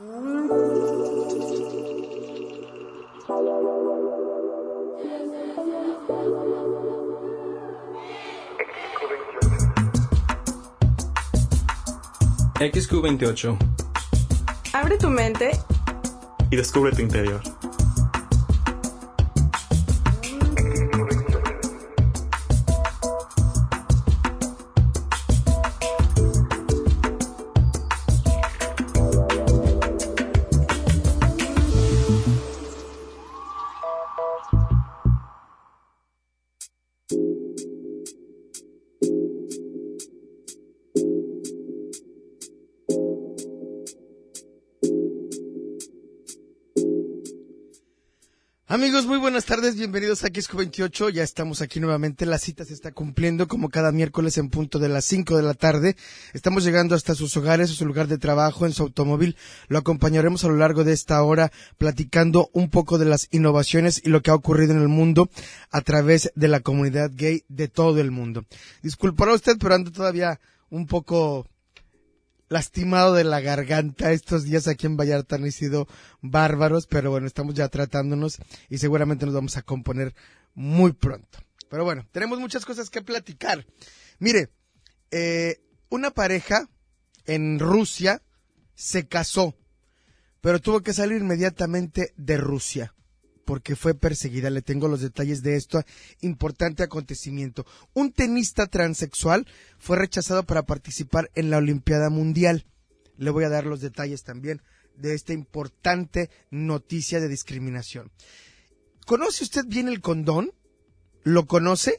XQ28. Abre tu mente y descubre tu interior. Amigos, muy buenas tardes, bienvenidos a XQ28, ya estamos aquí nuevamente, la cita se está cumpliendo como cada miércoles en punto de las 5 de la tarde, estamos llegando hasta sus hogares, a su lugar de trabajo, en su automóvil, lo acompañaremos a lo largo de esta hora platicando un poco de las innovaciones y lo que ha ocurrido en el mundo a través de la comunidad gay de todo el mundo. Disculpará usted, pero ando todavía un poco lastimado de la garganta. Estos días aquí en Vallarta han sido bárbaros, pero bueno, estamos ya tratándonos y seguramente nos vamos a componer muy pronto. Pero bueno, tenemos muchas cosas que platicar. Mire, una pareja en Rusia se casó, pero tuvo que salir inmediatamente de Rusia porque fue perseguida. Le tengo los detalles de esto importante acontecimiento. Un tenista transexual fue rechazado para participar en la Olimpiada Mundial. Le voy a dar los detalles también de esta importante noticia de discriminación. ¿Conoce usted bien el condón? ¿Lo conoce?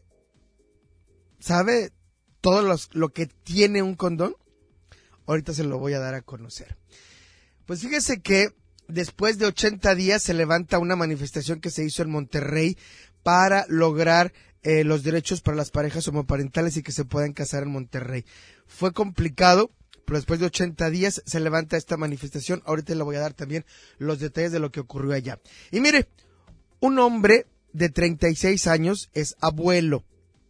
¿Sabe todo lo que tiene un condón? Ahorita se lo voy a dar a conocer. Pues fíjese que después de 80 días se levanta una manifestación que se hizo en Monterrey para lograr los derechos para las parejas homoparentales y que se puedan casar en Monterrey. Fue complicado, pero después de 80 días se levanta esta manifestación. Ahorita le voy a dar también los detalles de lo que ocurrió allá. Y mire, un hombre de 36 años es abuelo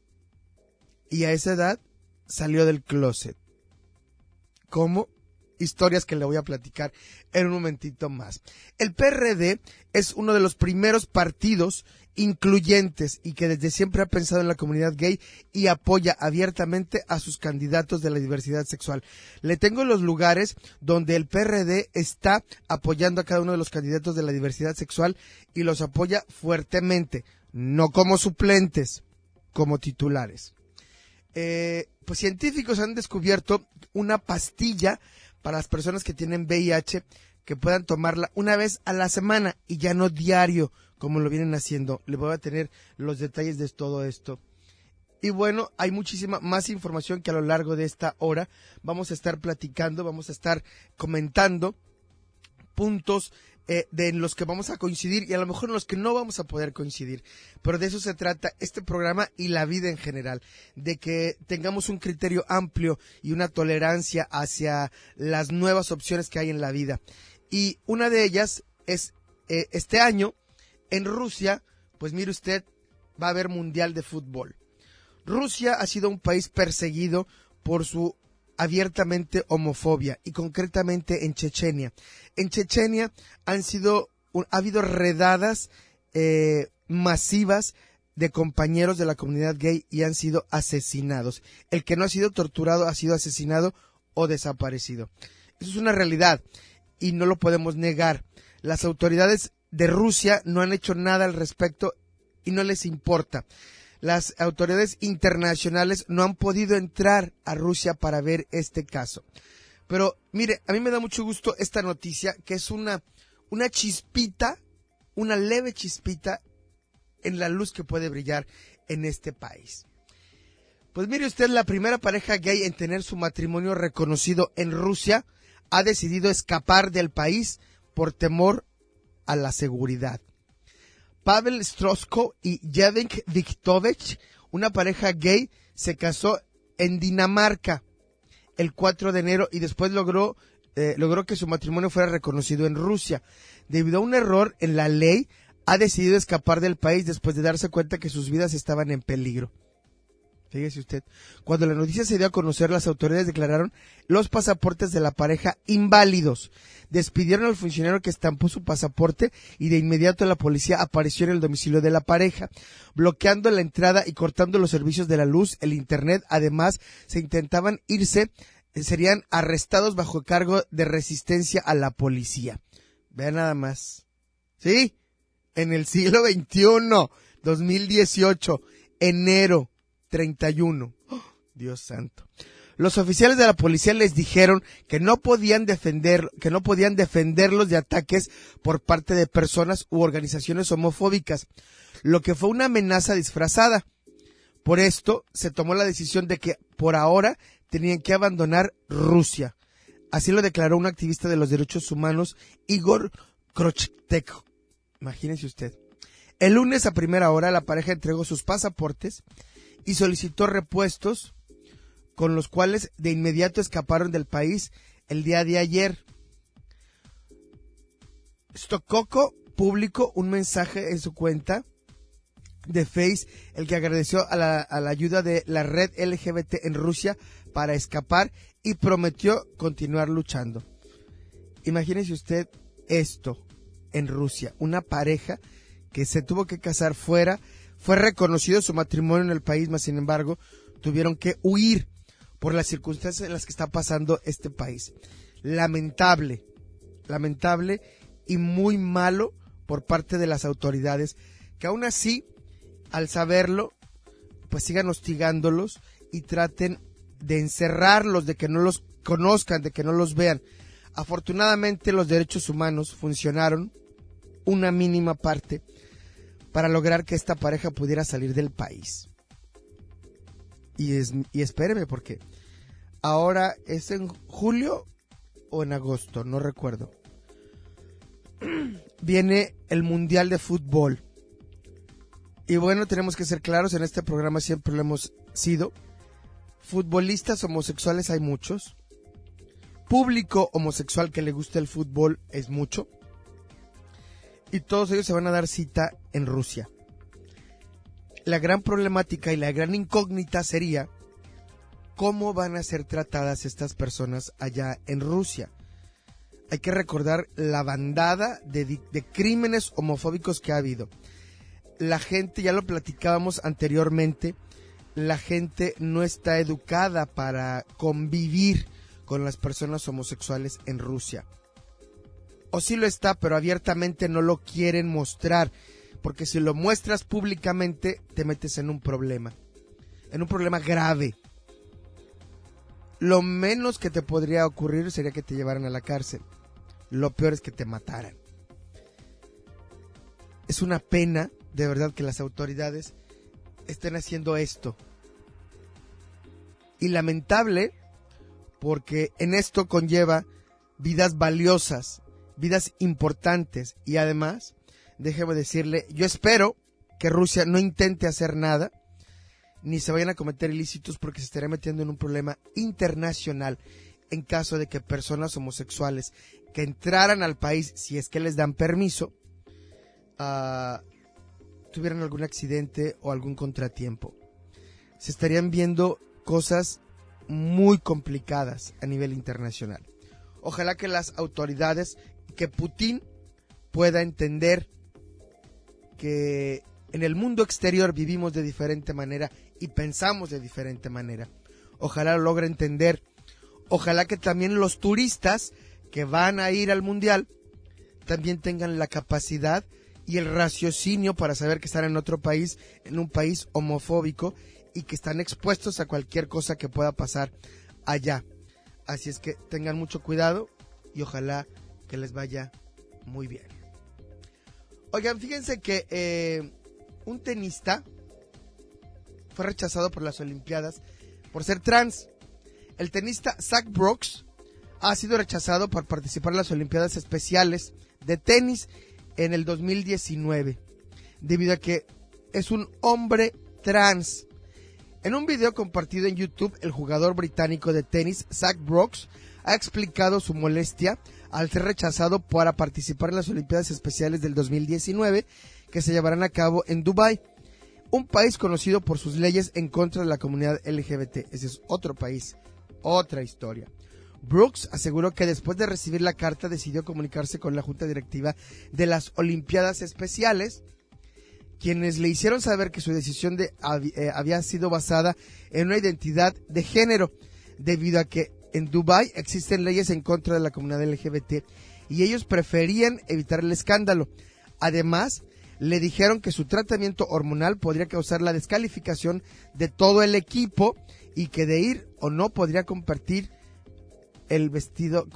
y a esa edad salió del closet. ¿Cómo? Historias que le voy a platicar en un momentito más. El PRD es uno de los primeros partidos incluyentes y que desde siempre ha pensado en la comunidad gay y apoya abiertamente a sus candidatos de la diversidad sexual. Le tengo los lugares donde el PRD está apoyando a cada uno de los candidatos de la diversidad sexual y los apoya fuertemente, no como suplentes, como titulares. Pues científicos han descubierto una pastilla para las personas que tienen VIH, que puedan tomarla una vez a la semana y ya no diario, como lo vienen haciendo. Le voy a tener los detalles de todo esto. Y bueno, hay muchísima más información que a lo largo de esta hora vamos a estar platicando, vamos a estar comentando puntos de los que vamos a coincidir y a lo mejor en los que no vamos a poder coincidir. Pero de eso se trata este programa y la vida en general, de que tengamos un criterio amplio y una tolerancia hacia las nuevas opciones que hay en la vida. Y una de ellas es este año en Rusia, pues mire usted, va a haber Mundial de Fútbol. Rusia ha sido un país perseguido por su abiertamente homofobia y concretamente en Chechenia. En Chechenia ha habido redadas masivas de compañeros de la comunidad gay y han sido asesinados. El que no ha sido torturado ha sido asesinado o desaparecido. Eso es una realidad y no lo podemos negar. Las autoridades de Rusia no han hecho nada al respecto y no les importa. Las autoridades internacionales no han podido entrar a Rusia para ver este caso. Pero mire, a mí me da mucho gusto esta noticia, que es una chispita, una leve chispita en la luz que puede brillar en este país. Pues mire usted, la primera pareja gay en tener su matrimonio reconocido en Rusia ha decidido escapar del país por temor a la seguridad. Pavel Strosko y Jevgenij Viktovich, una pareja gay, se casó en Dinamarca el 4 de enero y después logró que su matrimonio fuera reconocido en Rusia. Debido a un error en la ley, ha decidido escapar del país después de darse cuenta que sus vidas estaban en peligro. Fíjese usted, cuando la noticia se dio a conocer, las autoridades declararon los pasaportes de la pareja inválidos. Despidieron al funcionario que estampó su pasaporte y de inmediato la policía apareció en el domicilio de la pareja, bloqueando la entrada y cortando los servicios de la luz, el internet. Además, se intentaban irse, serían arrestados bajo cargo de resistencia a la policía. Vean nada más. ¿Sí? En el siglo XXI, 2018, enero 31. ¡Oh, Dios santo! Los oficiales de la policía les dijeron que no podían defenderlos de ataques por parte de personas u organizaciones homofóbicas, lo que fue una amenaza disfrazada. Por esto se tomó la decisión de que por ahora tenían que abandonar Rusia. Así lo declaró un activista de los derechos humanos, Igor Krochtek. Imagínese usted. El lunes a primera hora la pareja entregó sus pasaportes y solicitó repuestos, con los cuales de inmediato escaparon del país el día de ayer. Stokoko publicó un mensaje en su cuenta de Face, el que agradeció a la ayuda de la red LGBT en Rusia para escapar y prometió continuar luchando. Imagínese usted esto en Rusia, una pareja que se tuvo que casar fuera, fue reconocido su matrimonio en el país, mas sin embargo tuvieron que huir por las circunstancias en las que está pasando este país. Lamentable y muy malo por parte de las autoridades, que aún así, al saberlo, pues sigan hostigándolos y traten de encerrarlos, de que no los conozcan, de que no los vean. Afortunadamente los derechos humanos funcionaron una mínima parte para lograr que esta pareja pudiera salir del país. Y espéreme, porque ahora es en julio o en agosto, no recuerdo. Viene el Mundial de Fútbol. Y bueno, tenemos que ser claros, en este programa siempre lo hemos sido. Futbolistas homosexuales hay muchos. Público homosexual que le gusta el fútbol es mucho. Y todos ellos se van a dar cita en Rusia. La gran problemática y la gran incógnita sería cómo van a ser tratadas estas personas allá en Rusia. Hay que recordar la bandada de crímenes homofóbicos que ha habido. La gente, ya lo platicábamos anteriormente, la gente no está educada para convivir con las personas homosexuales en Rusia. O sí lo está, pero abiertamente no lo quieren mostrar, porque si lo muestras públicamente te metes en un problema grave. Lo menos que te podría ocurrir sería que te llevaran a la cárcel. Lo peor es que te mataran. Es una pena, de verdad, que las autoridades estén haciendo esto. Y lamentable, porque en esto conlleva vidas valiosas, vidas importantes, y además, déjeme decirle, yo espero que Rusia no intente hacer nada, ni se vayan a cometer ilícitos, porque se estaría metiendo en un problema internacional en caso de que personas homosexuales que entraran al país, si es que les dan permiso, tuvieran algún accidente o algún contratiempo. Se estarían viendo cosas muy complicadas a nivel internacional. Ojalá que las autoridades, que Putin pueda entender que en el mundo exterior vivimos de diferente manera y pensamos de diferente manera. Ojalá lo logre entender. Ojalá que también los turistas que van a ir al mundial también tengan la capacidad y el raciocinio para saber que están en otro país, en un país homofóbico, y que están expuestos a cualquier cosa que pueda pasar allá. Así es que tengan mucho cuidado y ojalá que les vaya muy bien. Oigan, fíjense que un tenista fue rechazado por las Olimpiadas por ser trans. El tenista Zach Brooks ha sido rechazado por participar en las Olimpiadas Especiales de tenis en el 2019, debido a que es un hombre trans. En un video compartido en YouTube, el jugador británico de tenis Zach Brooks ha explicado su molestia al ser rechazado para participar en las Olimpiadas Especiales del 2019 que se llevarán a cabo en Dubái. un país conocido por sus leyes en contra de la comunidad LGBT. Ese es otro país, otra historia. Brooks aseguró que después de recibir la carta decidió comunicarse con la junta directiva de las Olimpiadas Especiales, quienes le hicieron saber que su decisión había sido basada en una identidad de género, debido a que en Dubái existen leyes en contra de la comunidad LGBT y ellos preferían evitar el escándalo. Además, le dijeron que su tratamiento hormonal podría causar la descalificación de todo el equipo y que de ir o no podría compartir el vestidor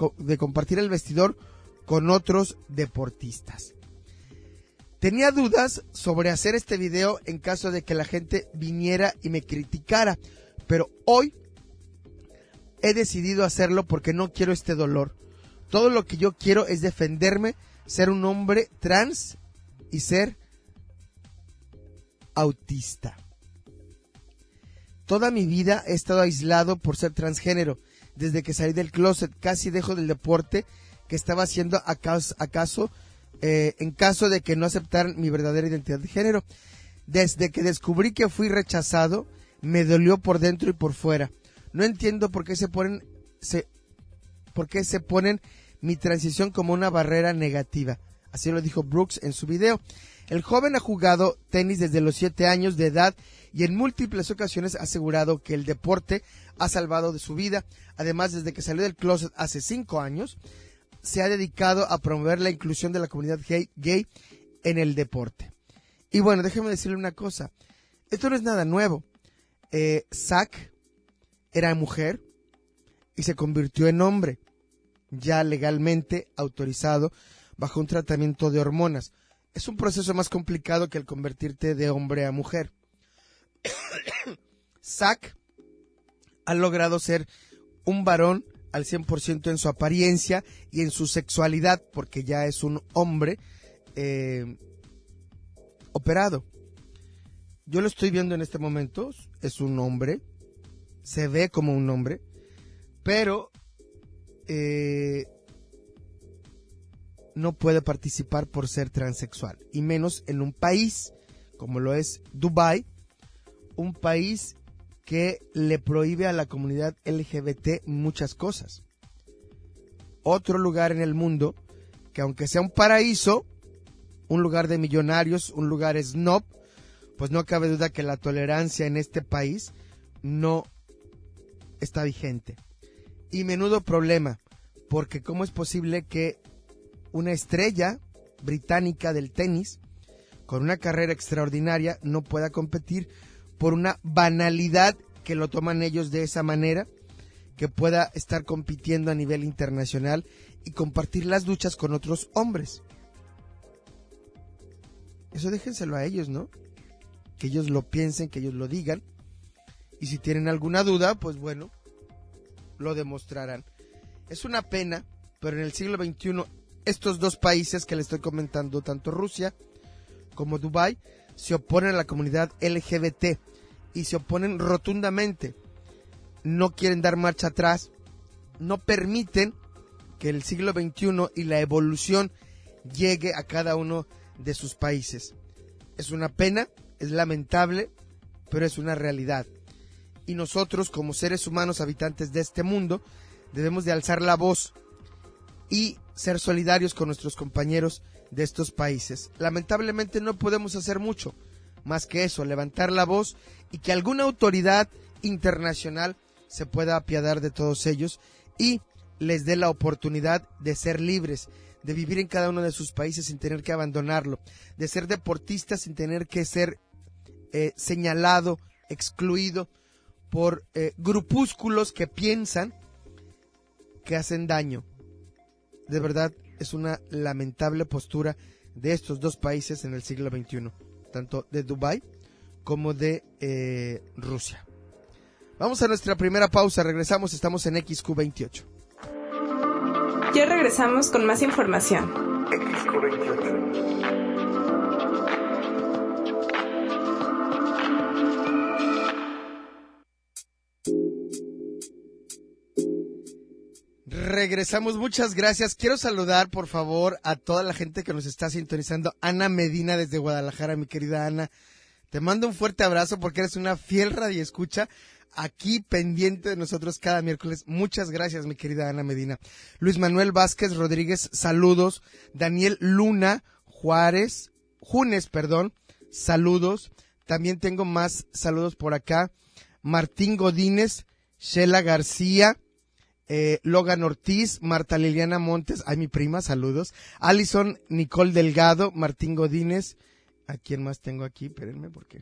con otros deportistas. Tenía dudas sobre hacer este video en caso de que la gente viniera y me criticara, pero hoy he decidido hacerlo porque no quiero este dolor. Todo lo que yo quiero es defenderme, ser un hombre trans y ser autista. Toda mi vida he estado aislado por ser transgénero. Desde que salí del closet casi dejo del deporte que estaba haciendo en caso de que no aceptaran mi verdadera identidad de género. Desde que descubrí que fui rechazado, me dolió por dentro y por fuera. No entiendo por qué se ponen mi transición como una barrera negativa. Así lo dijo Brooks en su video. El joven ha jugado tenis desde los 7 años de edad y en múltiples ocasiones ha asegurado que el deporte ha salvado de su vida. Además, desde que salió del closet hace 5 años, se ha dedicado a promover la inclusión de la comunidad gay en el deporte. Y bueno, déjeme decirle una cosa. Esto no es nada nuevo. Zack era mujer y se convirtió en hombre, ya legalmente autorizado bajo un tratamiento de hormonas. Es un proceso más complicado que el convertirte de hombre a mujer. Zack ha logrado ser un varón al 100% en su apariencia y en su sexualidad, porque ya es un hombre operado. Yo lo estoy viendo en este momento, es un hombre, se ve como un hombre, pero no puede participar por ser transexual, y menos en un país como lo es Dubái, un país que le prohíbe a la comunidad LGBT muchas cosas. Otro lugar en el mundo que, aunque sea un paraíso, un lugar de millonarios, un lugar snob, pues no cabe duda que la tolerancia en este país no está vigente. Y menudo problema, porque ¿cómo es posible que una estrella británica del tenis, con una carrera extraordinaria, no pueda competir por una banalidad que lo toman ellos de esa manera, que pueda estar compitiendo a nivel internacional y compartir las duchas con otros hombres? Eso déjenselo a ellos, ¿no? Que ellos lo piensen, que ellos lo digan, y si tienen alguna duda, pues bueno, lo demostrarán. Es una pena, pero en el siglo XXI estos dos países que le estoy comentando, tanto Rusia como Dubái, se oponen a la comunidad LGBT y se oponen rotundamente. No quieren dar marcha atrás, no permiten que el siglo XXI y la evolución llegue a cada uno de sus países. Es una pena, es lamentable, pero es una realidad. Y nosotros, como seres humanos habitantes de este mundo, debemos de alzar la voz y ser solidarios con nuestros compañeros de estos países. Lamentablemente no podemos hacer mucho más que eso, levantar la voz y que alguna autoridad internacional se pueda apiadar de todos ellos y les dé la oportunidad de ser libres, de vivir en cada uno de sus países sin tener que abandonarlo, de ser deportistas sin tener que ser señalado, excluido por grupúsculos que piensan que hacen daño. De verdad, es una lamentable postura de estos dos países en el siglo XXI, tanto de Dubái como de Rusia. Vamos a nuestra primera pausa, regresamos, estamos en XQ28. Ya regresamos con más información. XQ28. Regresamos, muchas gracias. Quiero saludar, por favor, a toda la gente que nos está sintonizando. Ana Medina desde Guadalajara, mi querida Ana. Te mando un fuerte abrazo porque eres una fiel radioescucha aquí pendiente de nosotros cada miércoles. Muchas gracias, mi querida Ana Medina. Luis Manuel Vázquez Rodríguez, saludos. Daniel Luna Junes, saludos. También tengo más saludos por acá. Martín Godínez, Sheila García, Logan Ortiz, Marta Liliana Montes, ay, mi prima, saludos. Alison Nicole Delgado, Martín Godínez. ¿A quién más tengo aquí? Espérenme, porque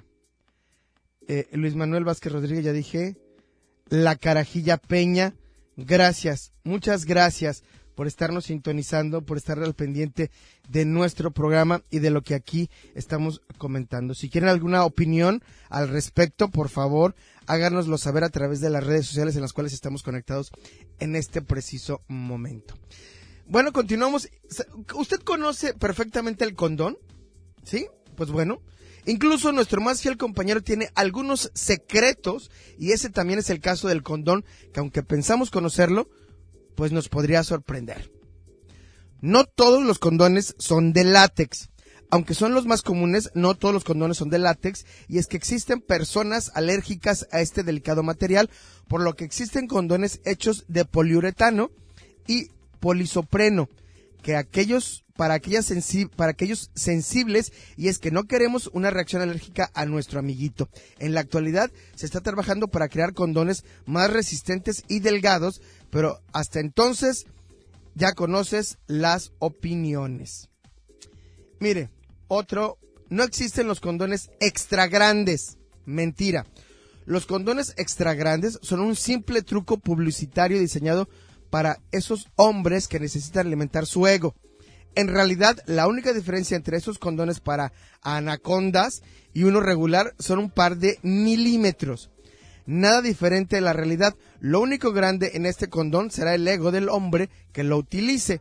Luis Manuel Vázquez Rodríguez, ya dije. La Carajilla Peña, gracias, muchas gracias por estarnos sintonizando, por estar al pendiente de nuestro programa y de lo que aquí estamos comentando. Si quieren alguna opinión al respecto, por favor, háganoslo saber a través de las redes sociales en las cuales estamos conectados en este preciso momento. Bueno, continuamos. ¿Usted conoce perfectamente el condón? ¿Sí? Pues bueno, incluso nuestro más fiel compañero tiene algunos secretos y ese también es el caso del condón, que aunque pensamos conocerlo, pues nos podría sorprender. No todos los condones son de látex. Aunque son los más comunes, no todos los condones son de látex, y es que existen personas alérgicas a este delicado material, por lo que existen condones hechos de poliuretano y polisopreno, que para aquellos sensibles, y es que no queremos una reacción alérgica a nuestro amiguito. En la actualidad se está trabajando para crear condones más resistentes y delgados, pero hasta entonces ya conoces las opiniones. Mire, no existen los condones extra grandes. Mentira. Los condones extra grandes son un simple truco publicitario diseñado para esos hombres que necesitan alimentar su ego. En realidad, la única diferencia entre esos condones para anacondas y uno regular son un par de milímetros. Nada diferente de la realidad. Lo único grande en este condón será el ego del hombre que lo utilice.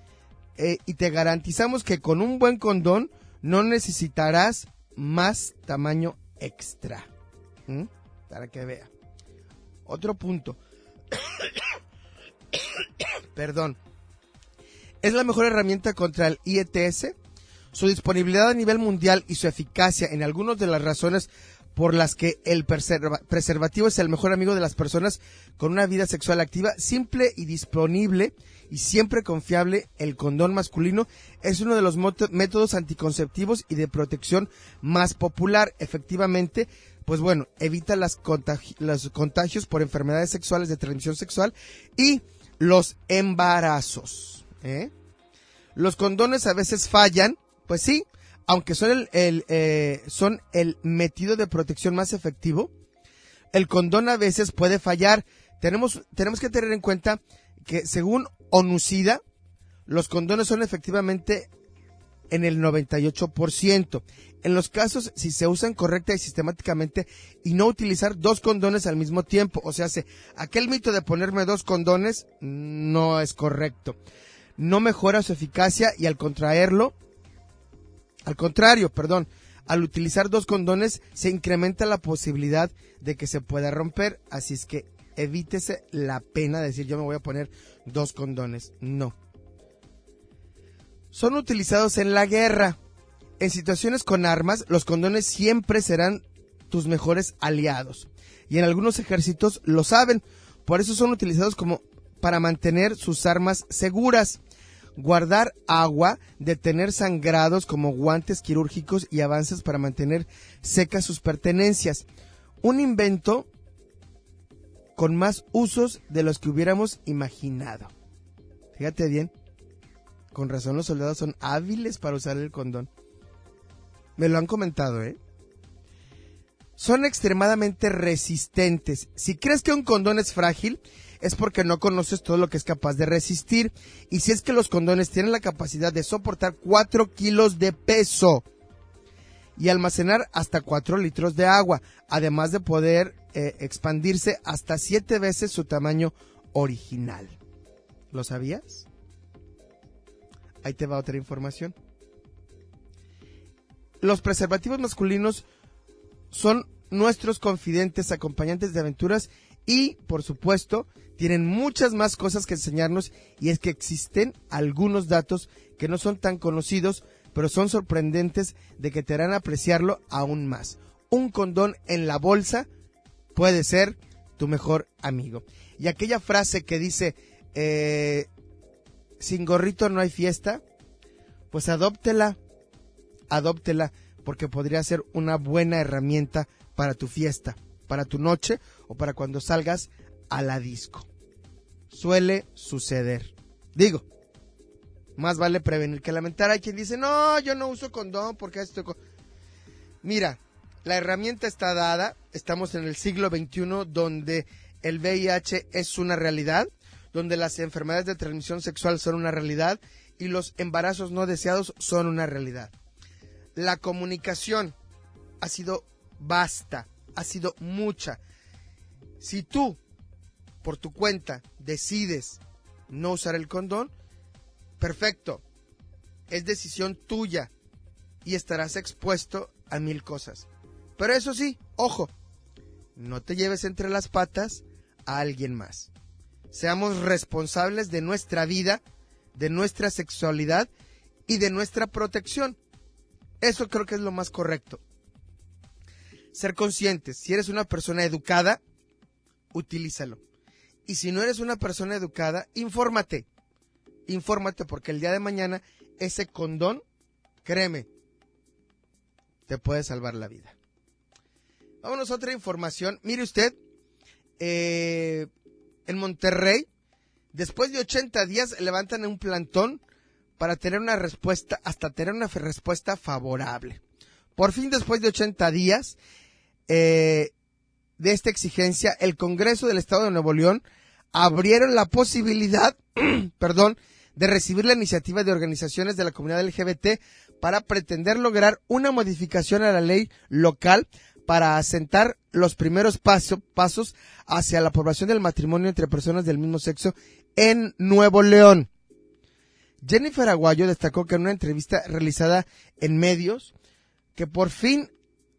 Y te garantizamos que con un buen condón no necesitarás más tamaño extra. Para que vea. Otro punto. Perdón. Es la mejor herramienta contra el IETS. Su disponibilidad a nivel mundial y su eficacia en algunas de las razones por las que el preservativo es el mejor amigo de las personas con una vida sexual activa, simple y disponible y siempre confiable. El condón masculino es uno de los métodos anticonceptivos y de protección más popular. Efectivamente, pues bueno, evita los contagios por enfermedades sexuales de transmisión sexual y los embarazos. Los condones a veces fallan, pues sí, aunque son el método de protección más efectivo. El condón a veces puede fallar. Tenemos que tener en cuenta que según ONUCIDA, los condones son efectivamente en el 98%. En los casos, si se usan correcta y sistemáticamente y no utilizar dos condones al mismo tiempo. O sea, aquel mito de ponerme dos condones no es correcto. No mejora su eficacia y al utilizar dos condones se incrementa la posibilidad de que se pueda romper. Así es que evítese la pena de decir yo me voy a poner dos condones. No. Son utilizados en la guerra. En situaciones con armas, los condones siempre serán tus mejores aliados. Y en algunos ejércitos lo saben. Por eso son utilizados para mantener sus armas seguras. Guardar agua, detener sangrados como guantes quirúrgicos y avances para mantener secas sus pertenencias. Un invento con más usos de los que hubiéramos imaginado. Fíjate bien, con razón los soldados son hábiles para usar el condón. Me lo han comentado, Son extremadamente resistentes. Si crees que un condón es frágil, es porque no conoces todo lo que es capaz de resistir. Y si es que los condones tienen la capacidad de soportar 4 kilos de peso y almacenar hasta 4 litros de agua, además de poder expandirse hasta 7 veces su tamaño original. ¿Lo sabías? Ahí te va otra información. Los preservativos masculinos son nuestros confidentes, acompañantes de aventuras y, por supuesto, tienen muchas más cosas que enseñarnos, y es que existen algunos datos que no son tan conocidos, pero son sorprendentes de que te harán apreciarlo aún más. un condón en la bolsa puede ser tu mejor amigo. Y aquella frase que dice, sin gorrito no hay fiesta, pues adóptela, porque podría ser una buena herramienta para tu fiesta, para tu noche o para cuando salgas a la disco. Suele suceder. Digo, más vale prevenir que lamentar. Hay quien dice, no, yo no uso condón porque esto... Mira, la herramienta está dada, estamos en el siglo XXI donde el VIH es una realidad, donde las enfermedades de transmisión sexual son una realidad y los embarazos no deseados son una realidad. La comunicación ha sido vasta, ha sido mucha. Si tú, por tu cuenta, decides no usar el condón, perfecto, es decisión tuya y estarás expuesto a 1000 cosas. Pero eso sí, ojo, no te lleves entre las patas a alguien más. Seamos responsables de nuestra vida, de nuestra sexualidad y de nuestra protección. Eso creo que es lo más correcto. Ser conscientes, si eres una persona educada, utilízalo. Y si no eres una persona educada, infórmate porque el día de mañana ese condón, créeme, te puede salvar la vida. Vámonos a otra información. Mire usted, en Monterrey, después de 80 días levantan un plantón para tener una respuesta, hasta tener una respuesta favorable. Por fin, después de 80 días de esta exigencia, el Congreso del Estado de Nuevo León abrieron la posibilidad, de recibir la iniciativa de organizaciones de la comunidad LGBT para pretender lograr una modificación a la ley local para asentar los primeros pasos hacia la aprobación del matrimonio entre personas del mismo sexo en Nuevo León. Jennifer Aguayo destacó que en una entrevista realizada en medios, que por fin,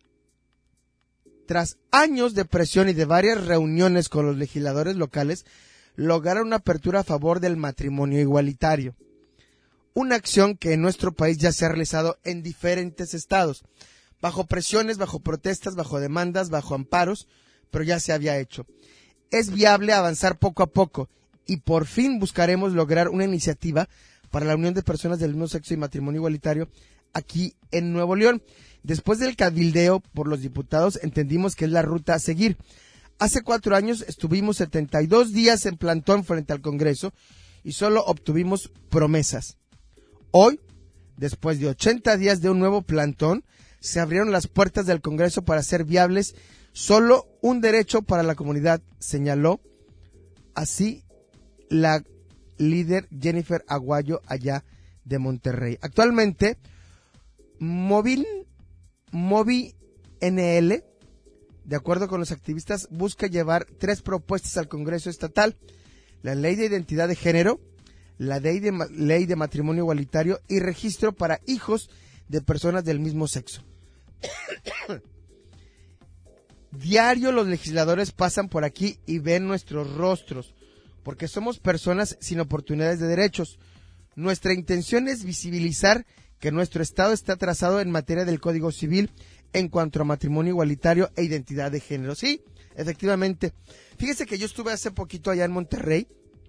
tras años de presión y de varias reuniones con los legisladores locales, lograron una apertura a favor del matrimonio igualitario. Una acción que en nuestro país ya se ha realizado en diferentes estados, bajo presiones, bajo protestas, bajo demandas, bajo amparos, pero ya se había hecho. Es viable avanzar poco a poco y por fin buscaremos lograr una iniciativa para la unión de personas del mismo sexo y matrimonio igualitario aquí en Nuevo León. Después del cabildeo por los diputados, entendimos que es la ruta a seguir. Hace 4 años estuvimos 72 días en plantón frente al Congreso y solo obtuvimos promesas. Hoy, después de 80 días de un nuevo plantón, se abrieron las puertas del Congreso para hacer viables solo un derecho para la comunidad, señaló así la líder Jennifer Aguayo allá de Monterrey. Actualmente, Movi NL, de acuerdo con los activistas, busca llevar 3 propuestas al Congreso estatal: la ley de identidad de género, la ley de matrimonio igualitario y registro para hijos de personas del mismo sexo. Diario los legisladores pasan por aquí y ven nuestros rostros, porque somos personas sin oportunidades de derechos. Nuestra intención es visibilizar que nuestro Estado está atrasado en materia del Código Civil en cuanto a matrimonio igualitario e identidad de género. Sí, efectivamente. Fíjese que yo estuve hace poquito allá en Monterrey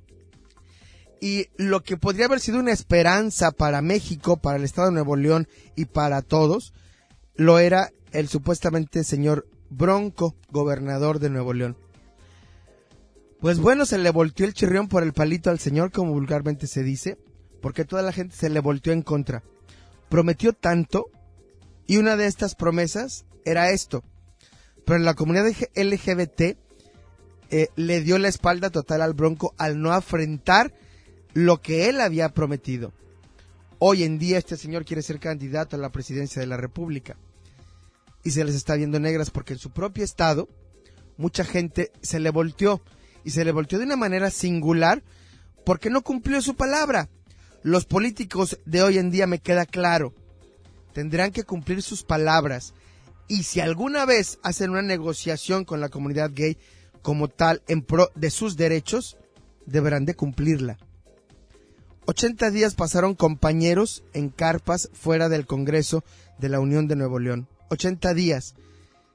y lo que podría haber sido una esperanza para México, para el Estado de Nuevo León y para todos, lo era el supuestamente señor Bronco, gobernador de Nuevo León. Pues bueno, se le volteó el chirrión por el palito al señor, como vulgarmente se dice, porque toda la gente se le volteó en contra. Prometió tanto, y una de estas promesas era esto, pero en la comunidad LGBT le dio la espalda total al Bronco al no afrontar lo que él había prometido. Hoy en día este señor quiere ser candidato a la presidencia de la República y se les está viendo negras porque en su propio estado mucha gente se le volteó, y se le volteó de una manera singular porque no cumplió su palabra. Los políticos de hoy en día, me queda claro, tendrán que cumplir sus palabras, y si alguna vez hacen una negociación con la comunidad gay como tal en pro de sus derechos, deberán de cumplirla. 80 días pasaron compañeros en carpas fuera del Congreso de la Unión de Nuevo León. 80 días.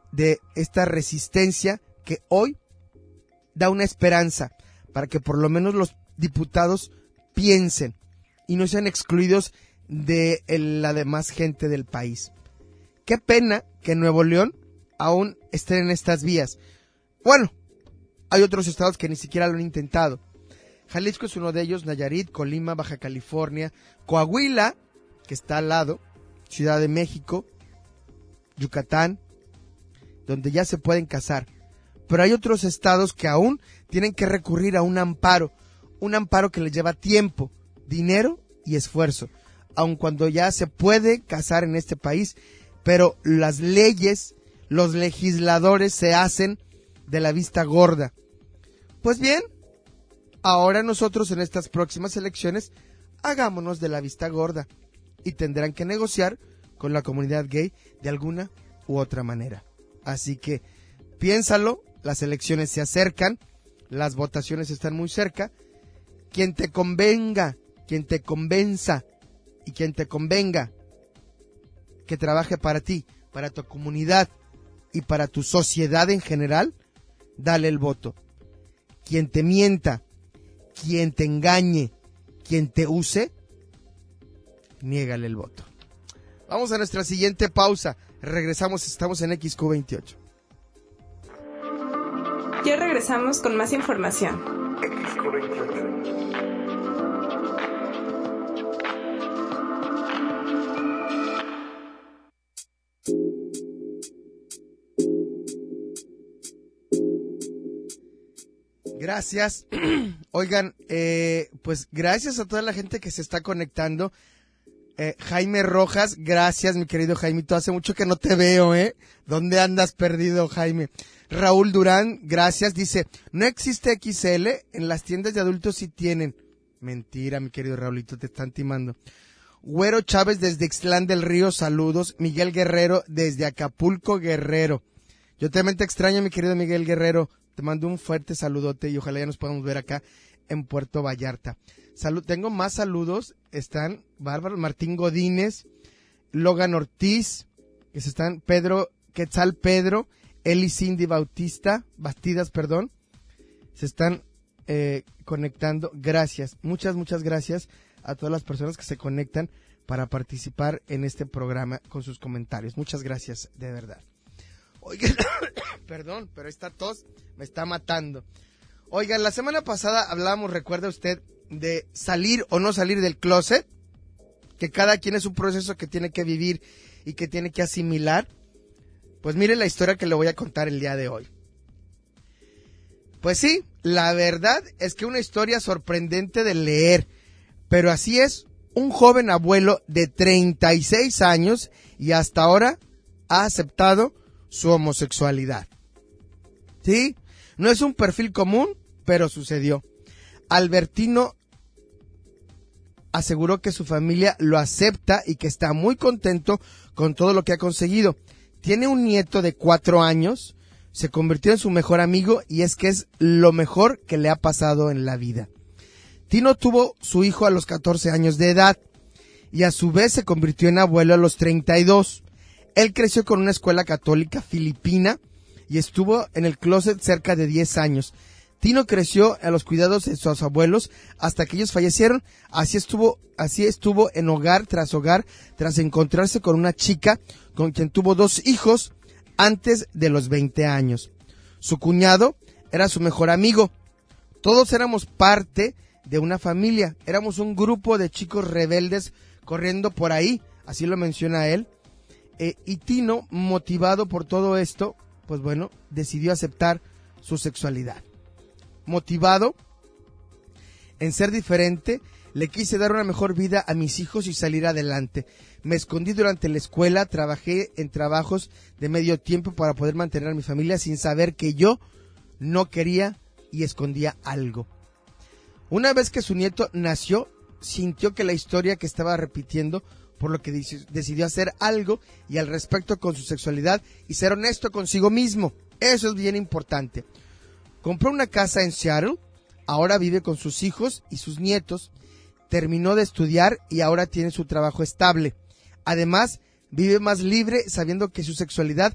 de esta resistencia que hoy da una esperanza para que por lo menos los diputados piensen y no sean excluidos de la demás gente del país. Qué pena que Nuevo León aún esté en estas vías. Bueno, hay otros estados que ni siquiera lo han intentado. Jalisco es uno de ellos, Nayarit, Colima, Baja California, Coahuila, que está al lado, Ciudad de México, Yucatán, donde ya se pueden casar. Pero hay otros estados que aún tienen que recurrir a un amparo que les lleva tiempo, dinero y esfuerzo, aun cuando ya se puede casar en este país, pero las leyes, los legisladores se hacen de la vista gorda. Pues bien, ahora nosotros en estas próximas elecciones hagámonos de la vista gorda y tendrán que negociar con la comunidad gay de alguna u otra manera. Así que piénsalo, las elecciones se acercan, las votaciones están muy cerca. Quien te convenga, quien te convenza y quien te convenga que trabaje para ti, para tu comunidad y para tu sociedad en general, dale el voto. Quien te mienta, quien te engañe, quien te use, niégale el voto. Vamos a nuestra siguiente pausa. Regresamos, estamos en XQ28. Ya regresamos con más información. XQ28. Gracias. Oigan, pues gracias a toda la gente que se está conectando. Jaime Rojas, gracias mi querido Jaimito, hace mucho que no te veo, ¿Dónde andas perdido, Jaime? Raúl Durán, gracias, dice, no existe XL, en las tiendas de adultos sí tienen. Mentira, mi querido Raulito, te están timando. Güero Chávez desde Ixtlán del Río, saludos. Miguel Guerrero desde Acapulco, Guerrero. Yo también te extraño, mi querido Miguel Guerrero, te mando un fuerte saludote y ojalá ya nos podamos ver acá en Puerto Vallarta. Tengo más saludos, están Bárbara, Martín Godínez, Logan Ortiz, Quetzal Pedro, Eli Cindy Bastidas, se están conectando. Gracias, muchas gracias a todas las personas que se conectan para participar en este programa con sus comentarios. Muchas gracias, de verdad. Oigan, perdón, pero esta tos me está matando. Oigan, la semana pasada hablábamos, ¿recuerda usted?, de salir o no salir del closet, que cada quien es un proceso que tiene que vivir y que tiene que asimilar. Pues mire la historia que le voy a contar el día de hoy. Pues sí, la verdad es que una historia sorprendente de leer, pero así es, un joven abuelo de 36 años y hasta ahora ha aceptado su homosexualidad. ¿Sí? No es un perfil común, pero sucedió. Albertino aseguró que su familia lo acepta y que está muy contento con todo lo que ha conseguido. Tiene un nieto de 4 años, se convirtió en su mejor amigo y es que es lo mejor que le ha pasado en la vida. Tino tuvo su hijo a los 14 años de edad y a su vez se convirtió en abuelo a los 32. Él creció con una escuela católica filipina y estuvo en el closet cerca de 10 años. Tino creció a los cuidados de sus abuelos hasta que ellos fallecieron. Así estuvo en hogar tras encontrarse con una chica con quien tuvo 2 hijos antes de los 20 años. Su cuñado era su mejor amigo. Todos éramos parte de una familia. Éramos un grupo de chicos rebeldes corriendo por ahí, así lo menciona él. Y Tino, motivado por todo esto, pues bueno, decidió aceptar su sexualidad. Motivado en ser diferente, le quise dar una mejor vida a mis hijos y salir adelante. Me escondí durante la escuela, trabajé en trabajos de medio tiempo para poder mantener a mi familia sin saber que yo no quería y escondía algo. Una vez que su nieto nació, sintió que la historia que estaba repitiendo, por lo que decidió hacer algo y al respecto con su sexualidad y ser honesto consigo mismo. Eso es bien importante. Compró una casa en Seattle, ahora vive con sus hijos y sus nietos, terminó de estudiar y ahora tiene su trabajo estable. Además, vive más libre sabiendo que su sexualidad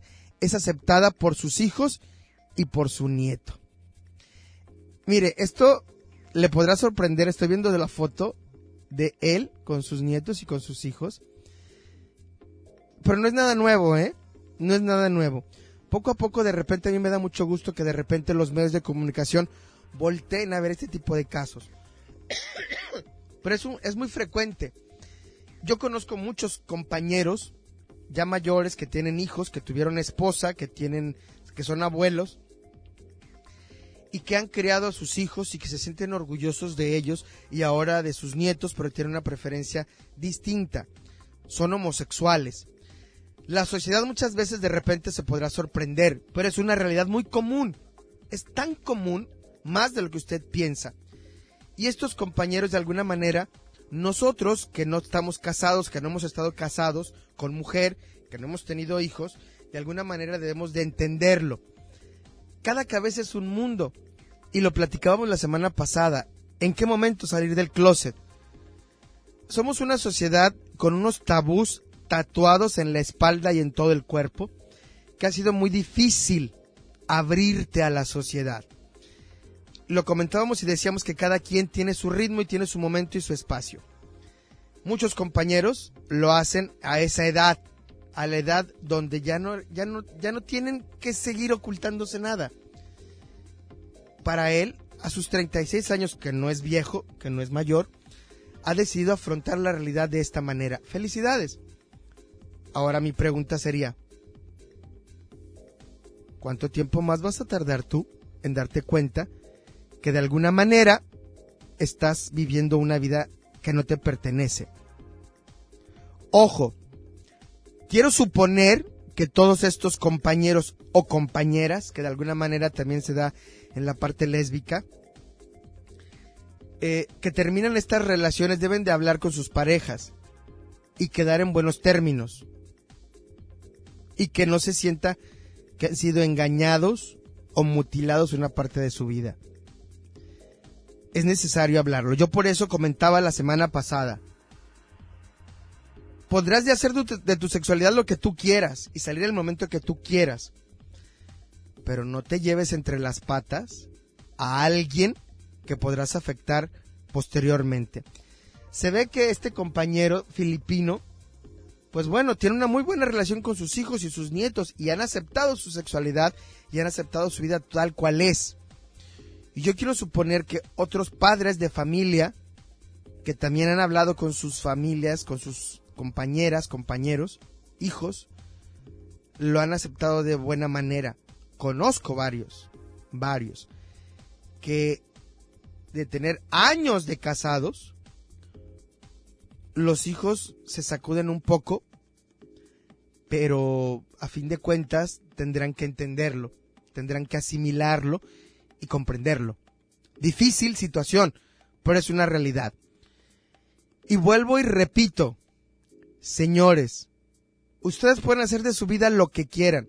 es aceptada por sus hijos y por su nieto. Mire, esto le podrá sorprender, estoy viendo de la foto de él con sus nietos y con sus hijos, pero no es nada nuevo, no es nada nuevo. Poco a poco, de repente, a mí me da mucho gusto que de repente los medios de comunicación volteen a ver este tipo de casos. Pero es muy frecuente. Yo conozco muchos compañeros ya mayores que tienen hijos, que tuvieron esposa, que son abuelos y que han criado a sus hijos y que se sienten orgullosos de ellos y ahora de sus nietos, pero tienen una preferencia distinta. Son homosexuales. La sociedad muchas veces de repente se podrá sorprender, pero es una realidad muy común. Es tan común, más de lo que usted piensa. Y estos compañeros, de alguna manera, nosotros que no estamos casados, que no hemos estado casados con mujer, que no hemos tenido hijos, de alguna manera debemos de entenderlo. Cada cabeza es un mundo. Y lo platicábamos la semana pasada. ¿En qué momento salir del closet? Somos una sociedad con unos tabús tatuados en la espalda y en todo el cuerpo, que ha sido muy difícil abrirte a la sociedad. Lo comentábamos y decíamos que cada quien tiene su ritmo y tiene su momento y su espacio. Muchos compañeros lo hacen a esa edad, a la edad donde ya no tienen que seguir ocultándose nada. Para él, a sus 36 años, que no es viejo, que no es mayor, ha decidido afrontar la realidad de esta manera. ¡Felicidades! Ahora mi pregunta sería, ¿cuánto tiempo más vas a tardar tú en darte cuenta que de alguna manera estás viviendo una vida que no te pertenece? Ojo, quiero suponer que todos estos compañeros o compañeras, que de alguna manera también se da en la parte lésbica, que terminan estas relaciones deben de hablar con sus parejas y quedar en buenos términos. Y que no se sienta que han sido engañados o mutilados una parte de su vida. Es necesario hablarlo. Yo por eso comentaba la semana pasada. Podrás de hacer de tu sexualidad lo que tú quieras y salir el momento que tú quieras. Pero no te lleves entre las patas a alguien que podrás afectar posteriormente. Se ve que este compañero filipino, pues bueno, tiene una muy buena relación con sus hijos y sus nietos y han aceptado su sexualidad y han aceptado su vida tal cual es. Y yo quiero suponer que otros padres de familia que también han hablado con sus familias, con sus compañeras, compañeros, hijos, lo han aceptado de buena manera. Conozco varios, que de tener años de casados, los hijos se sacuden un poco, pero a fin de cuentas tendrán que entenderlo, tendrán que asimilarlo y comprenderlo. Difícil situación, pero es una realidad. Y vuelvo y repito, señores, ustedes pueden hacer de su vida lo que quieran,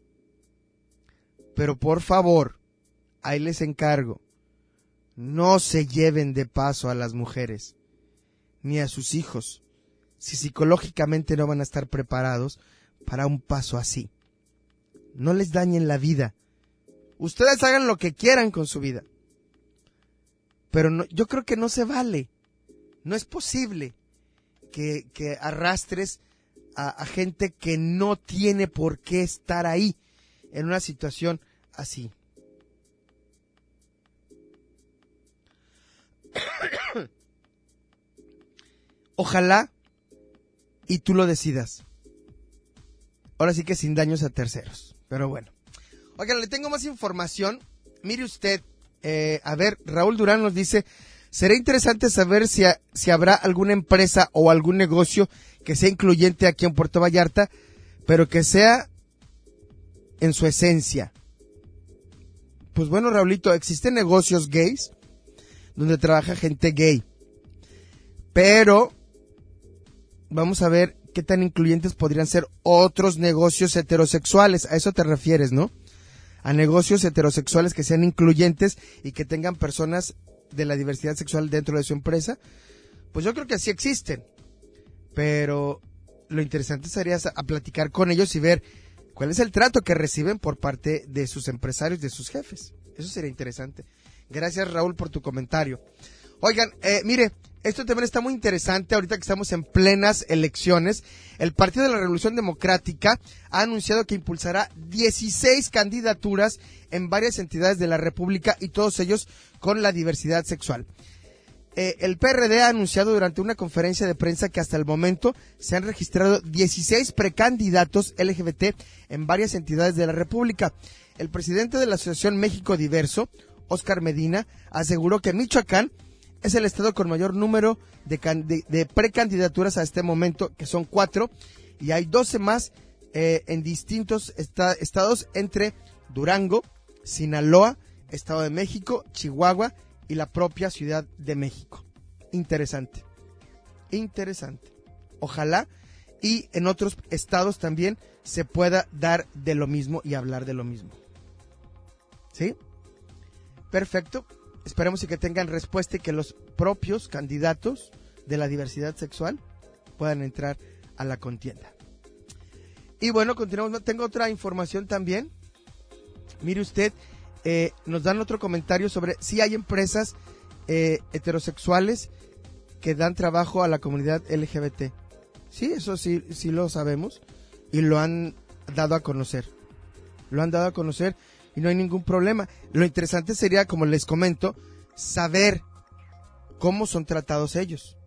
pero por favor, ahí les encargo, no se lleven de paso a las mujeres ni a sus hijos, si psicológicamente no van a estar preparados para un paso así. No les dañen la vida. Ustedes hagan lo que quieran con su vida. Pero no, yo creo que no se vale. No es posible que arrastres a gente que no tiene por qué estar ahí en una situación así. Ojalá y tú lo decidas. Ahora sí que sin daños a terceros. Pero bueno. Oigan, le tengo más información. Mire usted, a ver, Raúl Durán nos dice, será interesante saber si habrá alguna empresa o algún negocio que sea incluyente aquí en Puerto Vallarta, pero que sea en su esencia. Pues bueno, Raulito, existen negocios gays donde trabaja gente gay, pero vamos a ver qué tan incluyentes podrían ser otros negocios heterosexuales. A eso te refieres, ¿no? A negocios heterosexuales que sean incluyentes y que tengan personas de la diversidad sexual dentro de su empresa. Pues yo creo que sí existen, pero lo interesante sería a platicar con ellos y ver ¿Cuál es el trato que reciben por parte de sus empresarios, de sus jefes? Eso sería interesante. Gracias, Raúl, por tu comentario. Oigan, mire, esto también está muy interesante ahorita que estamos en plenas elecciones. El Partido de la Revolución Democrática ha anunciado que impulsará 16 candidaturas en varias entidades de la República y todos ellos con la diversidad sexual. El PRD ha anunciado durante una conferencia de prensa que hasta el momento se han registrado 16 precandidatos LGBT en varias entidades de la República. El presidente de la Asociación México Diverso, Óscar Medina, aseguró que Michoacán es el estado con mayor número de precandidaturas a este momento, que son 4, y hay 12 más en distintos estados entre Durango, Sinaloa, Estado de México, Chihuahua y la propia Ciudad de México. Interesante. Ojalá y en otros estados también se pueda dar de lo mismo y hablar de lo mismo. ¿Sí? Perfecto. Esperemos y que tengan respuesta y que los propios candidatos de la diversidad sexual puedan entrar a la contienda. Y bueno, continuamos. Tengo otra información también. Mire usted, nos dan otro comentario sobre si hay empresas heterosexuales que dan trabajo a la comunidad LGBT. Sí, eso sí lo sabemos y lo han dado a conocer. Y no hay ningún problema. Lo interesante sería, como les comento, saber cómo son tratados ellos.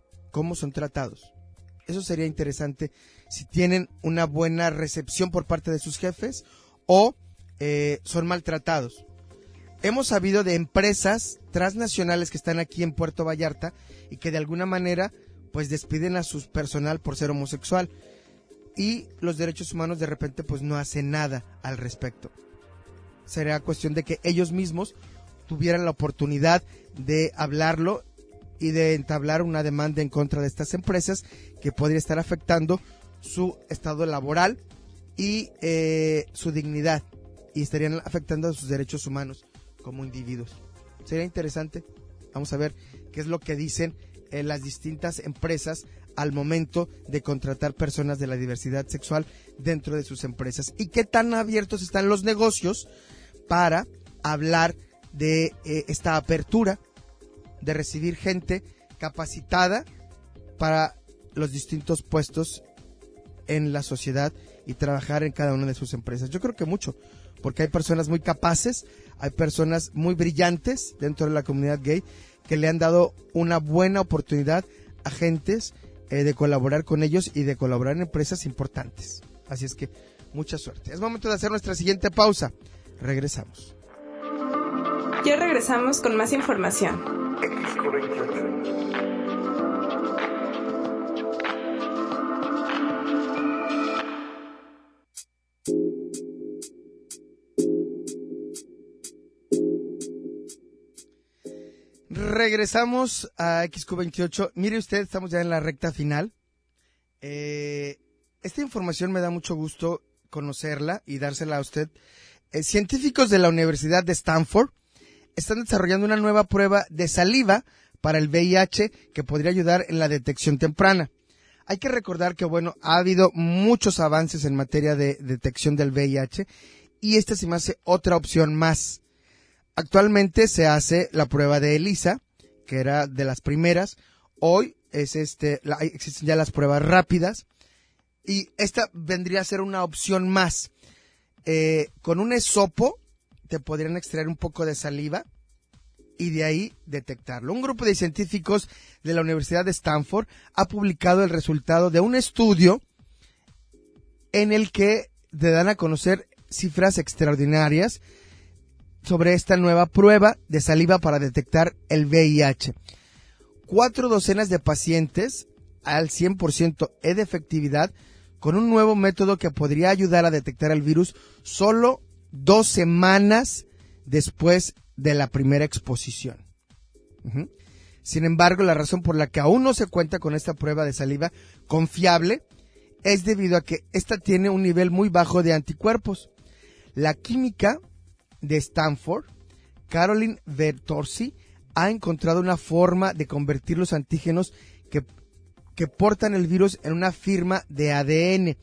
Eso sería interesante, si tienen una buena recepción por parte de sus jefes o son maltratados. Hemos sabido de empresas transnacionales que están aquí en Puerto Vallarta y que de alguna manera pues despiden a su personal por ser homosexual, y los derechos humanos de repente pues no hacen nada al respecto. Sería cuestión de que ellos mismos tuvieran la oportunidad de hablarlo y de entablar una demanda en contra de estas empresas que podría estar afectando su estado laboral y su dignidad, y estarían afectando a sus derechos humanos como individuos. Sería interesante. Vamos a ver qué es lo que dicen las distintas empresas al momento de contratar personas de la diversidad sexual dentro de sus empresas, y qué tan abiertos están los negocios para hablar de esta apertura de recibir gente capacitada para los distintos puestos en la sociedad y trabajar en cada una de sus empresas. Yo creo que mucho, porque hay personas muy capaces, hay personas muy brillantes dentro de la comunidad gay que le han dado una buena oportunidad a gentes de colaborar con ellos y de colaborar en empresas importantes. Así es que mucha suerte. Es momento de hacer nuestra siguiente pausa. Regresamos. Ya regresamos con más información. X28. Regresamos a XQ28. Mire usted, estamos ya en la recta final. Esta información me da mucho gusto conocerla y dársela a usted. Científicos de la Universidad de Stanford están desarrollando una nueva prueba de saliva para el VIH que podría ayudar en la detección temprana. Hay que recordar que, bueno, ha habido muchos avances en materia de detección del VIH, y esta se me hace otra opción más. Actualmente se hace la prueba de ELISA, que era de las primeras. Hoy existen ya las pruebas rápidas, y esta vendría a ser una opción más. Con un hisopo te podrían extraer un poco de saliva y de ahí detectarlo. Un grupo de científicos de la Universidad de Stanford ha publicado el resultado de un estudio en el que te dan a conocer cifras extraordinarias sobre esta nueva prueba de saliva para detectar el VIH. 4 docenas de pacientes al 100% de efectividad, con un nuevo método que podría ayudar a detectar el virus solo 2 semanas después de la primera exposición. Sin embargo, la razón por la que aún no se cuenta con esta prueba de saliva confiable es debido a que esta tiene un nivel muy bajo de anticuerpos. La química de Stanford, Caroline Vertorsi, ha encontrado una forma de convertir los antígenos que portan el virus en una firma de ADN.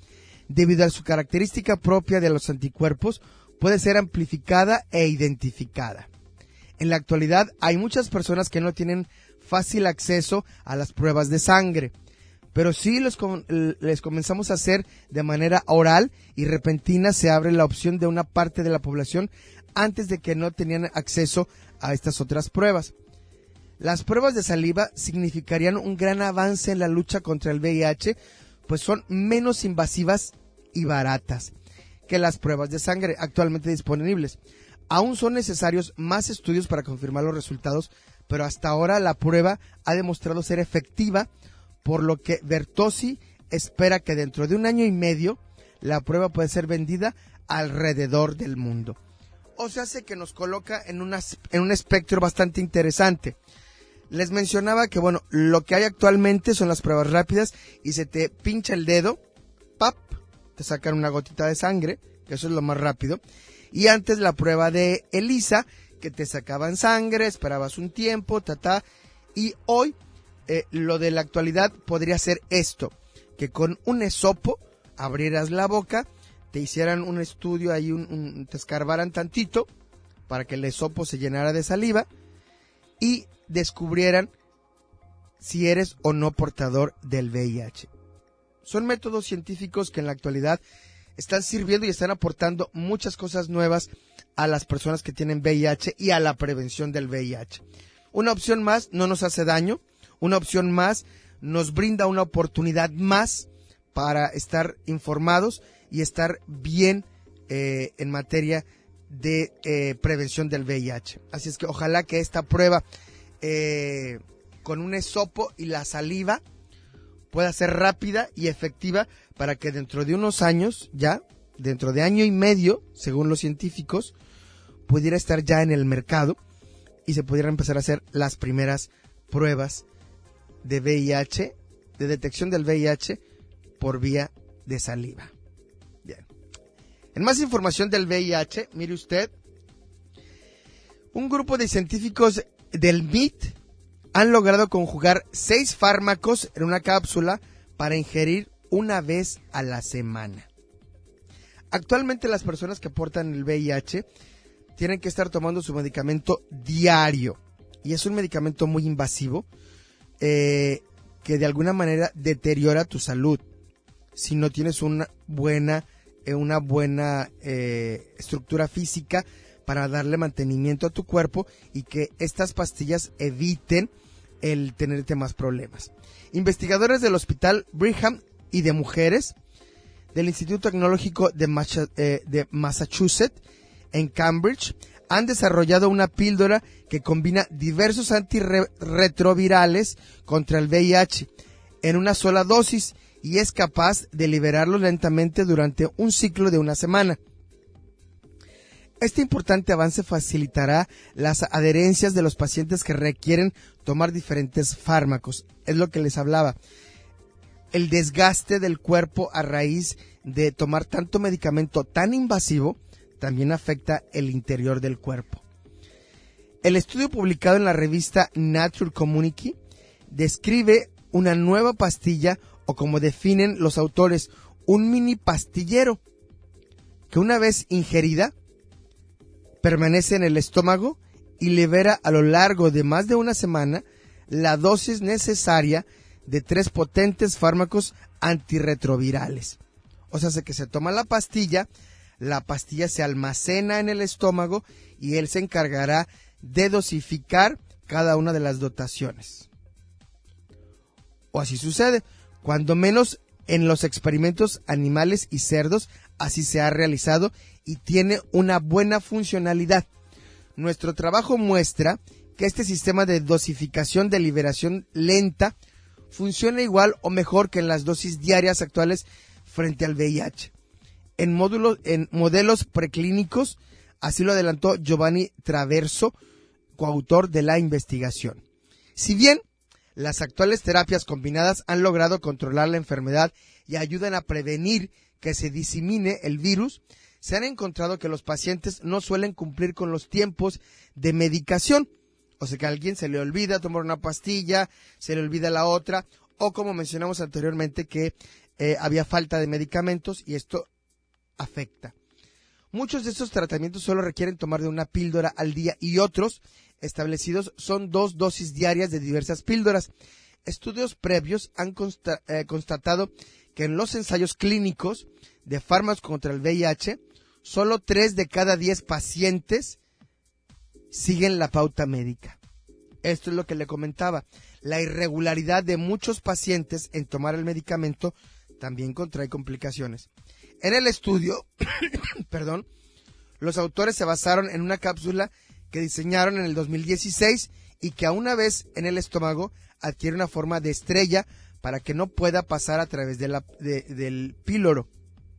debido a su característica propia de los anticuerpos, puede ser amplificada e identificada. En la actualidad hay muchas personas que no tienen fácil acceso a las pruebas de sangre, pero sí les comenzamos a hacer de manera oral y repentina. Se abre la opción de una parte de la población antes de que no tenían acceso a estas otras pruebas. Las pruebas de saliva significarían un gran avance en la lucha contra el VIH, pues son menos invasivas y baratas que las pruebas de sangre actualmente disponibles. Aún son necesarios más estudios para confirmar los resultados, pero hasta ahora la prueba ha demostrado ser efectiva, por lo que Bertozzi espera que dentro de 1 año y medio la prueba puede ser vendida alrededor del mundo. O sea, hace que nos coloca en un espectro bastante interesante. Les mencionaba que, bueno, lo que hay actualmente son las pruebas rápidas y se te pincha el dedo, ¡pap!, te sacan una gotita de sangre, que eso es lo más rápido. Y antes la prueba de ELISA, que te sacaban sangre, esperabas un tiempo, y hoy lo de la actualidad podría ser esto, que con un hisopo abrieras la boca, te hicieran un estudio ahí, te escarbaran tantito para que el hisopo se llenara de saliva y descubrieran si eres o no portador del VIH. Son métodos científicos que en la actualidad están sirviendo y están aportando muchas cosas nuevas a las personas que tienen VIH y a la prevención del VIH. Una opción más no nos hace daño, una opción más nos brinda una oportunidad más para estar informados y estar bien en materia de prevención del VIH. Así es que ojalá que esta prueba con un hisopo y la saliva pueda ser rápida y efectiva para que dentro de unos años, ya, dentro de 1 año y medio, según los científicos, pudiera estar ya en el mercado y se pudieran empezar a hacer las primeras pruebas de VIH, de detección del VIH por vía de saliva. Bien. En más información del VIH, mire usted, un grupo de científicos del MIT han logrado conjugar 6 fármacos en una cápsula para ingerir una vez a la semana. Actualmente las personas que portan el VIH tienen que estar tomando su medicamento diario y es un medicamento muy invasivo que de alguna manera deteriora tu salud si no tienes una buena estructura física para darle mantenimiento a tu cuerpo y que estas pastillas eviten el tenerte más problemas. Investigadores del Hospital Brigham y de Mujeres del Instituto Tecnológico de Massachusetts en Cambridge han desarrollado una píldora que combina diversos antirretrovirales contra el VIH en una sola dosis y es capaz de liberarlo lentamente durante un ciclo de 1 semana. Este importante avance facilitará las adherencias de los pacientes que requieren tomar diferentes fármacos. Es lo que les hablaba. El desgaste del cuerpo a raíz de tomar tanto medicamento tan invasivo también afecta el interior del cuerpo. El estudio publicado en la revista Nature Communication describe una nueva pastilla, o como definen los autores, un mini pastillero, que una vez ingerida permanece en el estómago y libera a lo largo de más de 1 semana la dosis necesaria de 3 potentes fármacos antirretrovirales. O sea, que se toma la pastilla se almacena en el estómago y él se encargará de dosificar cada una de las dotaciones. O así sucede, cuando menos en los experimentos animales y cerdos, así se ha realizado y tiene una buena funcionalidad. Nuestro trabajo muestra que este sistema de dosificación de liberación lenta funciona igual o mejor que en las dosis diarias actuales frente al VIH. En modelos preclínicos, así lo adelantó Giovanni Traverso, coautor de la investigación. Si bien las actuales terapias combinadas han logrado controlar la enfermedad y ayudan a prevenir que se disemine el virus, se han encontrado que los pacientes no suelen cumplir con los tiempos de medicación. O sea, que a alguien se le olvida tomar una pastilla, se le olvida la otra, o como mencionamos anteriormente que había falta de medicamentos y esto afecta. Muchos de estos tratamientos solo requieren tomar de una píldora al día y otros establecidos son 2 dosis diarias de diversas píldoras. Estudios previos han constatado que en los ensayos clínicos de fármacos contra el VIH, solo 3 de cada 10 pacientes siguen la pauta médica. Esto es lo que le comentaba. La irregularidad de muchos pacientes en tomar el medicamento también contrae complicaciones. En el estudio, los autores se basaron en una cápsula que diseñaron en el 2016 y que a una vez en el estómago adquiere una forma de estrella para que no pueda pasar a través del píloro.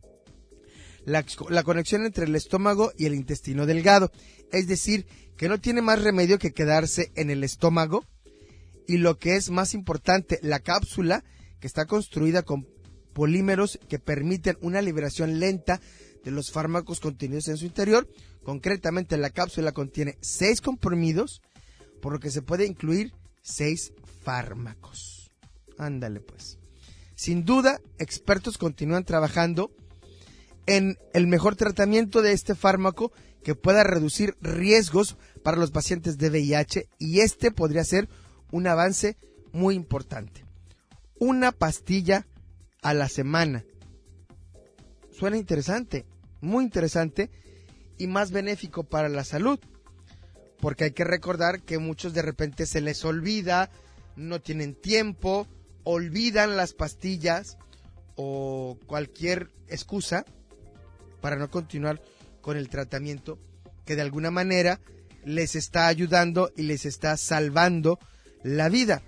La conexión entre el estómago y el intestino delgado, es decir, que no tiene más remedio que quedarse en el estómago, y lo que es más importante, la cápsula, que está construida con polímeros que permiten una liberación lenta de los fármacos contenidos en su interior. Concretamente, la cápsula contiene 6 comprimidos, por lo que se puede incluir 6 fármacos. Ándale pues. Sin duda, expertos continúan trabajando en el mejor tratamiento de este fármaco que pueda reducir riesgos para los pacientes de VIH, y este podría ser un avance muy importante. Una pastilla a la semana. Suena interesante, muy interesante y más benéfico para la salud, porque hay que recordar que muchos de repente se les olvida, no tienen tiempo, olvidan las pastillas o cualquier excusa para no continuar con el tratamiento que de alguna manera les está ayudando y les está salvando la vida.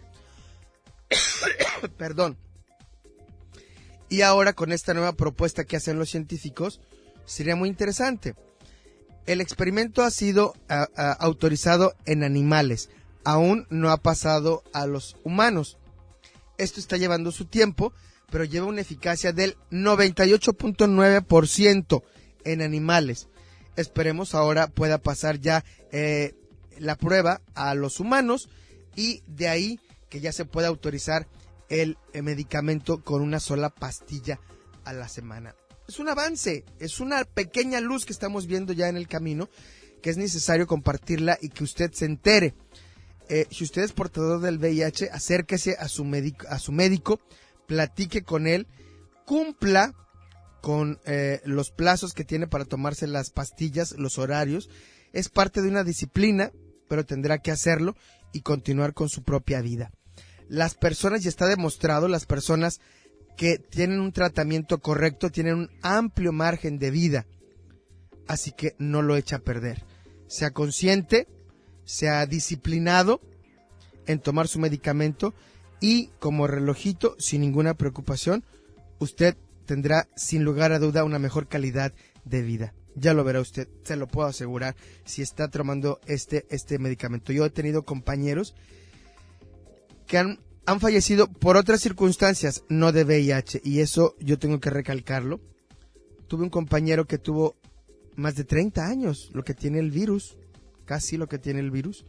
Perdón. Y ahora con esta nueva propuesta que hacen los científicos, sería muy interesante. El experimento ha sido autorizado en animales, aún no ha pasado a los humanos. Esto está llevando su tiempo, pero lleva una eficacia del 98.9% en animales. Esperemos ahora pueda pasar ya la prueba a los humanos y de ahí que ya se pueda autorizar el medicamento con una sola pastilla a la semana. Es un avance, es una pequeña luz que estamos viendo ya en el camino, que es necesario compartirla y que usted se entere. Si usted es portador del VIH, acérquese a su médico, platique con él, cumpla con los plazos que tiene para tomarse las pastillas, los horarios. Es parte de una disciplina, pero tendrá que hacerlo y continuar con su propia vida. Las personas, ya está demostrado, las personas que tienen un tratamiento correcto tienen un amplio margen de vida, así que no lo eche a perder. Sea consciente, sea disciplinado en tomar su medicamento y como relojito, sin ninguna preocupación, usted tendrá sin lugar a duda una mejor calidad de vida. Ya lo verá usted, se lo puedo asegurar, si está tomando este medicamento. Yo he tenido compañeros que han fallecido por otras circunstancias, no de VIH, y eso yo tengo que recalcarlo. Tuve un compañero que tuvo más de 30 años, lo que tiene el virus, casi lo que tiene el virus,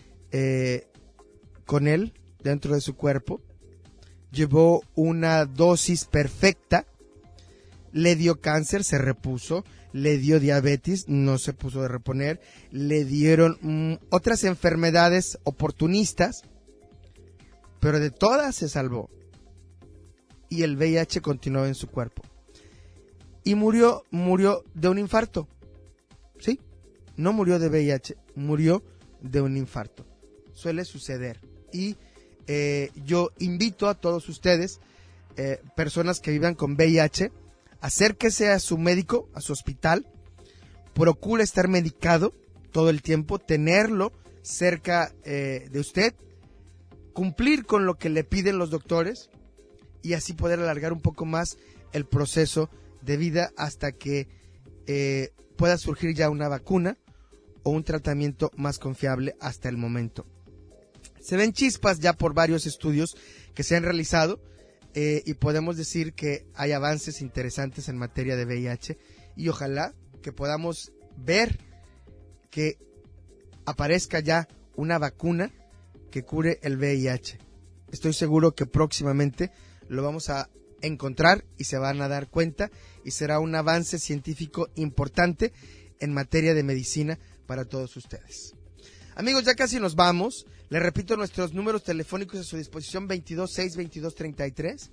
con él dentro de su cuerpo. Llevó una dosis perfecta, le dio cáncer, se repuso, le dio diabetes, no se puso de reponer, le dieron otras enfermedades oportunistas, pero de todas se salvó. Y el VIH continuó en su cuerpo. Y murió de un infarto. ¿Sí? No murió de VIH, murió de un infarto. Suele suceder. Y yo invito a todos ustedes, personas que vivan con VIH, acérquese a su médico, a su hospital, procure estar medicado todo el tiempo, tenerlo cerca de usted, cumplir con lo que le piden los doctores y así poder alargar un poco más el proceso de vida hasta que pueda surgir ya una vacuna o un tratamiento más confiable hasta el momento. Se ven chispas ya por varios estudios que se han realizado y podemos decir que hay avances interesantes en materia de VIH y ojalá que podamos ver que aparezca ya una vacuna que cure el VIH. Estoy seguro que próximamente lo vamos a encontrar y se van a dar cuenta y será un avance científico importante en materia de medicina para todos ustedes. Amigos, ya casi nos vamos. Les repito nuestros números telefónicos a su disposición: 226-2233,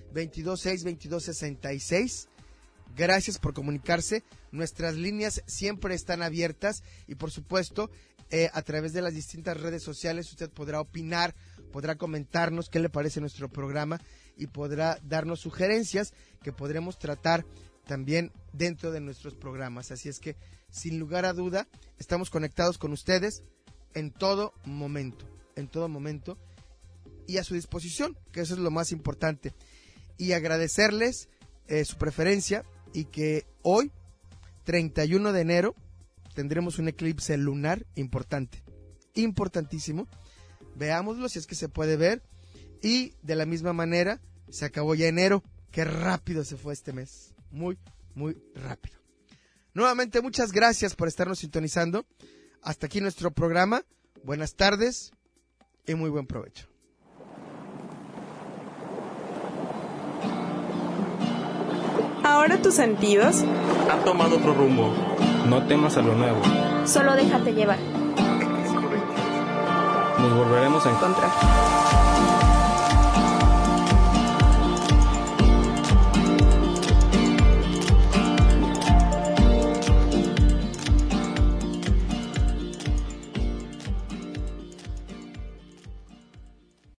226-2266. Gracias por comunicarse. Nuestras líneas siempre están abiertas y, por supuesto, a través de las distintas redes sociales usted podrá opinar, podrá comentarnos qué le parece nuestro programa y podrá darnos sugerencias que podremos tratar también dentro de nuestros programas. Así es que, sin lugar a duda, estamos conectados con ustedes en todo momento y a su disposición, que eso es lo más importante. Y agradecerles su preferencia y que hoy, 31 de enero, tendremos un eclipse lunar importantísimo. Veámoslo si es que se puede ver. Y de la misma manera, se acabó ya enero. Qué rápido se fue este mes. Muy, muy rápido. Nuevamente, muchas gracias por estarnos sintonizando. Hasta aquí nuestro programa. Buenas tardes y muy buen provecho. Ahora tus sentidos han tomado otro rumbo. No temas a lo nuevo. Solo déjate llevar. Nos volveremos a encontrar.